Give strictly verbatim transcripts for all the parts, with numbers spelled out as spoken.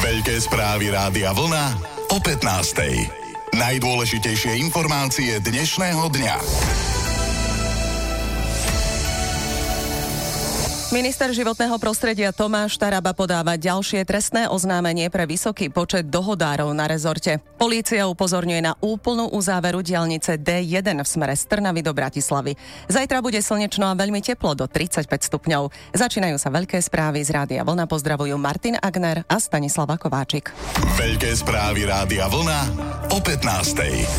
Veľké správy Rádia Vlna o pätnástej. Najdôležitejšie informácie dnešného dňa. Minister životného prostredia Tomáš Taraba podáva ďalšie trestné oznámenie pre vysoký počet dohodárov na rezorte. Polícia upozorňuje na úplnú uzáveru diaľnice dé jeden v smere z Trnavy do Bratislavy. Zajtra bude slnečno a veľmi teplo do tridsaťpäť stupňov. Začínajú sa veľké správy z Rádia Vlna. Pozdravujú Martin Agner a Stanislava Kováčik. Veľké správy Rádia Vlna o pätnástej.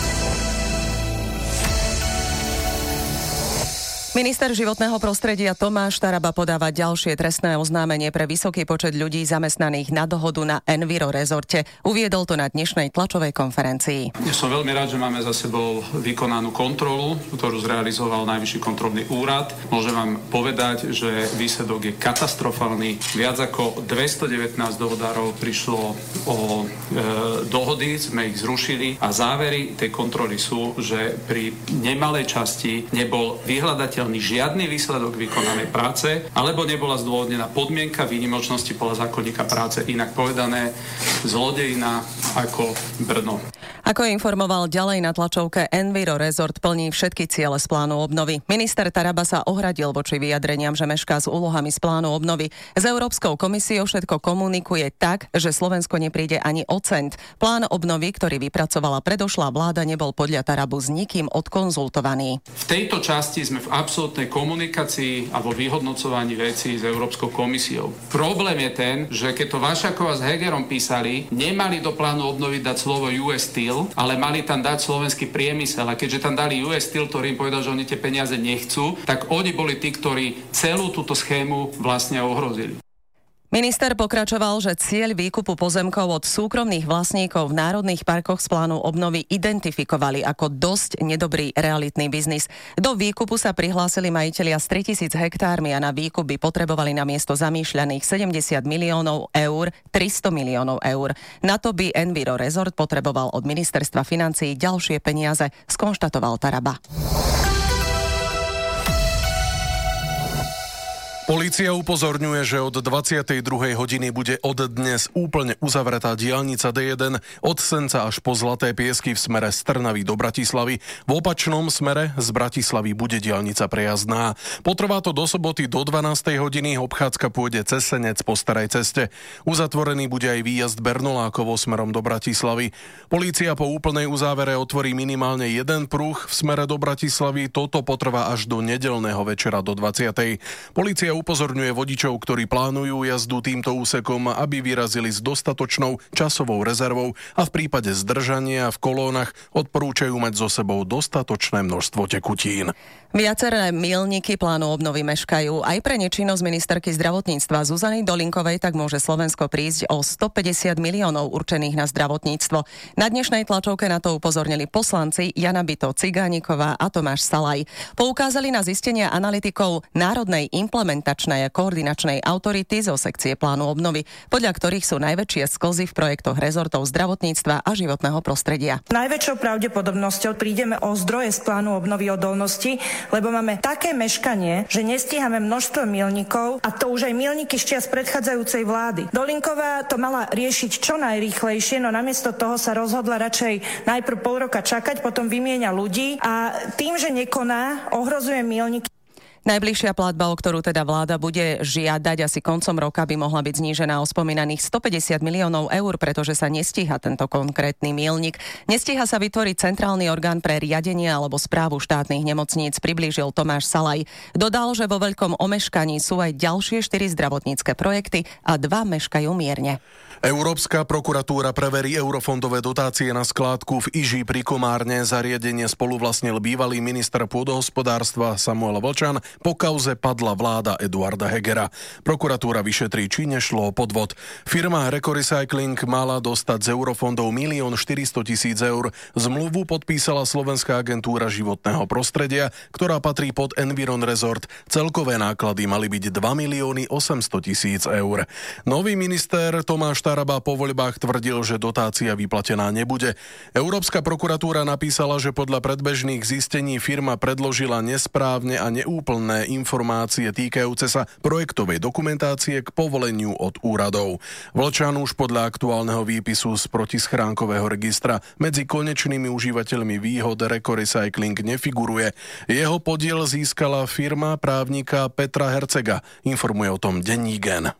Minister životného prostredia Tomáš Taraba podáva ďalšie trestné oznámenie pre vysoký počet ľudí zamestnaných na dohodu na Enviro rezorte. Uviedol to na dnešnej tlačovej konferencii. Ja som veľmi rád, že máme za sebou vykonanú kontrolu, ktorú zrealizoval Najvyšší kontrolný úrad. Môžem vám povedať, že výsledok je katastrofálny. Viac ako dvestodevätnásť dohodárov prišlo o e, dohody, sme ich zrušili a závery tej kontroly sú, že pri nemalej časti nebol vyhľadateľ žiadny výsledok vykonanej práce, alebo nebola zdôvodnená podmienka výnimočnosti podľa zákonníka práce, inak povedané zlodejina ako Brno. Ako informoval ďalej na tlačovke, Enviro Resort plní všetky ciele z plánu obnovy. Minister Taraba sa ohradil voči vyjadreniam, že mešká s úlohami z plánu obnovy. S Európskou komisiou všetko komunikuje tak, že Slovensko nepríde ani o cent. Plán obnovy, ktorý vypracovala predošlá vláda, nebol podľa Tarabu s nikým odkonzultovaný. V tejto časti sme v absolútnej komunikácii a vo vyhodnocovaní vecí s Európskou komisiou. Problém je ten, že keď to Vašáková s Hegerom písali, nemali do plánu obnovy dať slovo ú es Steel, ale mali tam dať slovenský priemysel. A keďže tam dali ú es Steel, ktorý im povedal, že oni tie peniaze nechcú, tak oni boli tí, ktorí celú túto schému vlastne ohrozili. Minister pokračoval, že cieľ výkupu pozemkov od súkromných vlastníkov v národných parkoch z plánu obnovy identifikovali ako dosť nedobrý realitný biznis. Do výkupu sa prihlásili majitelia s tritisíc hektármi a na výkup by potrebovali na miesto zamýšľaných sedemdesiat miliónov eur tristo miliónov eur. Na to by Enviro Resort potreboval od ministerstva financií ďalšie peniaze, skonštatoval Taraba. Polícia upozorňuje, že od dvadsiatej druhej hodiny bude od dnes úplne uzavretá diaľnica dé jeden od Senca až po Zlaté Piesky v smere z Trnavy do Bratislavy. V opačnom smere z Bratislavy bude diaľnica prejazdná. Potrvá to do soboty do dvanástej hodiny, obchádzka pôjde cez Senec po starej ceste. Uzatvorený bude aj výjazd Bernolákovo smerom do Bratislavy. Polícia po úplnej uzávere otvorí minimálne jeden pruh v smere do Bratislavy. Toto potrvá až do nedeľného večera do dvadsiatej. Polícia upozorňuje vodičov, ktorí plánujú jazdu týmto úsekom, aby vyrazili s dostatočnou časovou rezervou a v prípade zdržania v kolónach odporúčajú mať so sebou dostatočné množstvo tekutín. Viaceré míľniky plánu obnovy meškajú. Aj pre nečinnosť ministerky zdravotníctva Zuzany Dolinkovej tak môže Slovensko prísť o stopäťdesiat miliónov určených na zdravotníctvo. Na dnešnej tlačovke na to upozornili poslanci Jana Bito Cigániková a Tomáš Salaj. Poukázali na zistenia analytikov Národnej implementačnej a koordinačnej autority zo sekcie plánu obnovy, podľa ktorých sú najväčšie sklzy v projektoch rezortov zdravotníctva a životného prostredia. Najväčšou pravdepodobnosťou prídeme o zdroje z plánu obnovy odolnosti, lebo máme také meškanie, že nestíhame množstvo míľnikov a to už aj míľniky z čias predchádzajúcej vlády. Dolinková to mala riešiť čo najrýchlejšie, no namiesto toho sa rozhodla radšej najprv pol roka čakať, potom vymieňa ľudí a tým, že nekoná, ohrozuje míľniky. Najbližšia platba, o ktorú teda vláda bude žiadať asi koncom roka, by mohla byť znížená o spomínaných stopäťdesiat miliónov eur, pretože sa nestíha tento konkrétny míľnik. Nestíha sa vytvoriť centrálny orgán pre riadenie alebo správu štátnych nemocníc, priblížil Tomáš Salaj. Dodal, že vo veľkom omeškaní sú aj ďalšie štyri zdravotnícke projekty a dva meškajú mierne. Európska prokuratúra preverí eurofondové dotácie na skládku v Iži pri Komárne. Zariadenie spoluvlastnil bývalý minister pôdohospodárstva Samuel Vlčan. Po kauze padla vláda Eduarda Hegera. Prokuratúra vyšetrí, či nešlo o podvod. Firma Reko Recycling mala dostať z eurofondov milión štyristo tisíc eur. Zmluvu podpísala Slovenská agentúra životného prostredia, ktorá patrí pod Environ Resort. Celkové náklady mali byť dva milióny osemsto tisíc eur. Nový minister Tomáš Taraba po voľbách tvrdil, že dotácia vyplatená nebude. Európska prokuratúra napísala, že podľa predbežných zistení firma predložila nesprávne a neúplné detailné informácie týkajúce sa projektovej dokumentácie k povoleniu od úradov. Vlčan už podľa aktuálneho výpisu z protischránkového registra medzi konečnými užívateľmi výhod Reko Recycling nefiguruje. Jeho podiel získala firma právnika Petra Hercega. Informuje o tom denník Gen.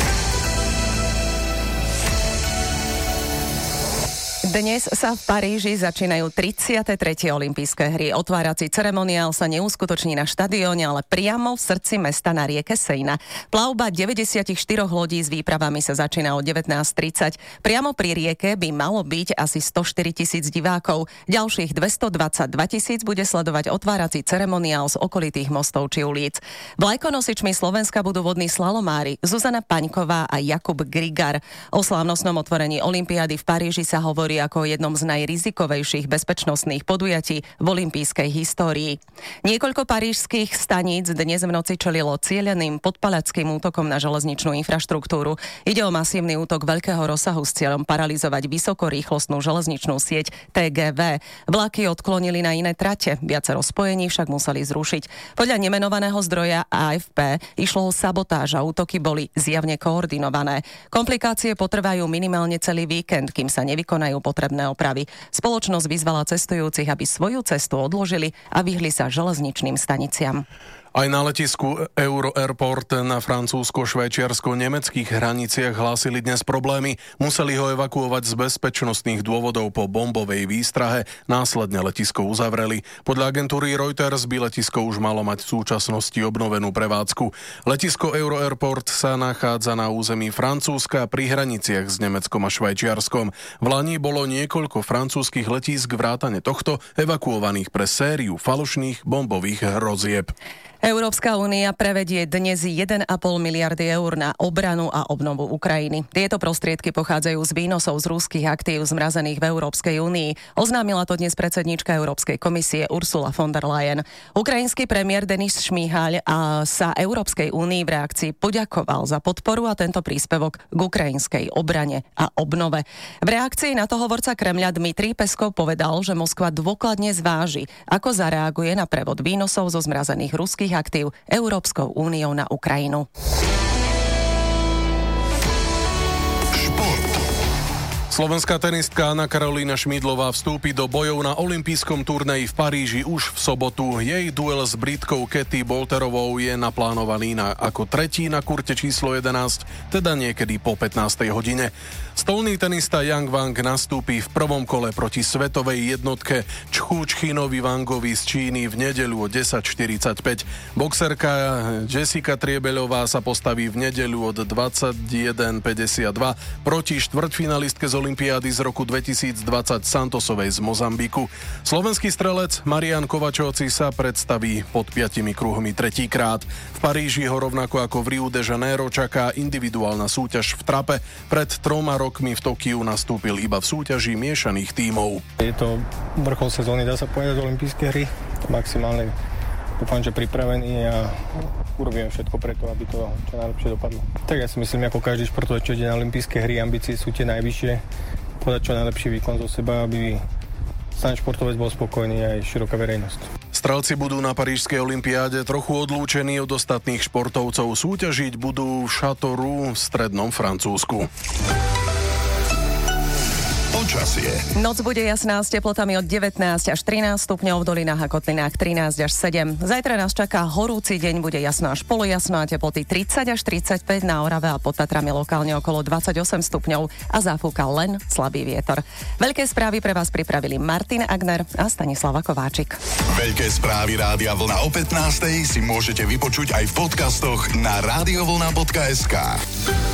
Dnes sa v Paríži začínajú tridsiate tretie olympijské hry. Otvárací ceremoniál sa neuskutoční na štadióne, ale priamo v srdci mesta na rieke Sejna. Plavba deväťdesiatštyri lodí s výpravami sa začína o devätnásť tridsať. Priamo pri rieke by malo byť asi stoštyri tisíc divákov. Ďalších dvestodvadsaťdva tisíc bude sledovať otvárací ceremoniál z okolitých mostov či ulic. Vlajkonosičmi Slovenska budú vodní slalomári Zuzana Paňková a Jakub Grigar. O slávnostnom otvorení olympiády v Paríži sa hovorí ako jednom z najrizikovejších bezpečnostných podujatí v olympijskej histórii. Niekoľko parížských staníc dnes v noci čelilo cieľeným podpalackým útokom na železničnú infraštruktúru. Ide o masívny útok veľkého rozsahu s cieľom paralizovať vysokorýchlostnú železničnú sieť té gé vé. Vlaky odklonili na iné trate, viacero spojení však museli zrušiť. Podľa nemenovaného zdroja á ef pé išlo o sabotáž a útoky boli zjavne koordinované. Komplikácie potrvajú minimálne celý víkend, kým sa nevykonajú potrebné opravy. Spoločnosť vyzvala cestujúcich, aby svoju cestu odložili a vyhli sa železničným staniciam. Aj na letisku Euro Airport na francúzsko-švajčiarsko-nemeckých hraniciach hlásili dnes problémy. Museli ho evakuovať z bezpečnostných dôvodov po bombovej výstrahe. Následne letisko uzavreli. Podľa agentúry Reuters by letisko už malo mať v súčasnosti obnovenú prevádzku. Letisko Euro Airport sa nachádza na území Francúzska pri hraniciach s Nemeckom a Švajčiarskom. V lani bolo niekoľko francúzskych letísk vrátane tohto evakuovaných pre sériu falošných bombových hrozieb. Európska únia prevedie dnes jeden a pol miliardy eur na obranu a obnovu Ukrajiny. Tieto prostriedky pochádzajú z výnosov z ruských aktív zmrazených v Európskej únii. Oznámila to dnes predsedníčka Európskej komisie Ursula von der Leyen. Ukrajinský premiér Denis Šmíhaľ a sa Európskej únii v reakcii poďakoval za podporu a tento príspevok k ukrajinskej obrane a obnove. V reakcii na to hovorca Kremľa Dmitrij Peskov povedal, že Moskva dôkladne zváži, ako zareaguje na prevod výnosov zo zmrazených ruských aktív Európskou úniou na Ukrajinu. Slovenská tenistka Anna Karolína Šmídlová vstúpi do bojov na olympijskom turnaji v Paríži už v sobotu. Jej duel s Britkou Katie Bolterovou je naplánovaný na ako tretí na kurte číslo jedenásť, teda niekedy po pätnástej hodine. Stolný tenista Yang Wang nastúpi v prvom kole proti svetovej jednotke Čchu Čchinovi Wangovi z Číny v nedeľu o desať štyridsaťpäť. Boxerka Jessica Triebeľová sa postaví v nedeľu od dvadsaťjeden päťdesiatdva proti štvrťfinalistke z olympiády z roku dvetisícdvadsať Santosovej z Mozambiku. Slovenský strelec Marián Kovačovci sa predstaví pod piatimi kruhmi tretíkrát. V Paríži ho rovnako ako v Rio de Janeiro čaká individuálna súťaž v trape. Pred troma rokmi v Tokiu nastúpil iba v súťaži miešaných tímov. Je to vrchol sezóny, dá sa povedať, olympijské hry. Maximálne dúfam, že pripravený a urobíme všetko preto, aby to čo najlepšie dopadlo. Tak ja si myslím, ako každý športovec, čo ide na olympijské hry, ambície sú tie najvyššie, podať čo najlepší výkon zo seba, aby sám športovec bol spokojný aj široká verejnosť. Strelci budú na parížskej olympiáde trochu odlúčení od ostatných športovcov. Súťažiť budú v Châteauroux v strednom Francúzsku. Počasie. Noc bude jasná s teplotami od devätnásť až trinásť stupňov, v dolinách a kotlinách trinásť až sedem. Zajtra nás čaká horúci deň, bude jasno až polojasno a teploty tridsať až tridsaťpäť, na Orave a pod Tatrami lokálne okolo dvadsaťosem stupňov a zafúka len slabý vietor. Veľké správy pre vás pripravili Martin Agner a Stanislava Kováčik. Veľké správy Rádia Vlna o pätnástej si môžete vypočuť aj v podcastoch na radiovlna bodka es ká.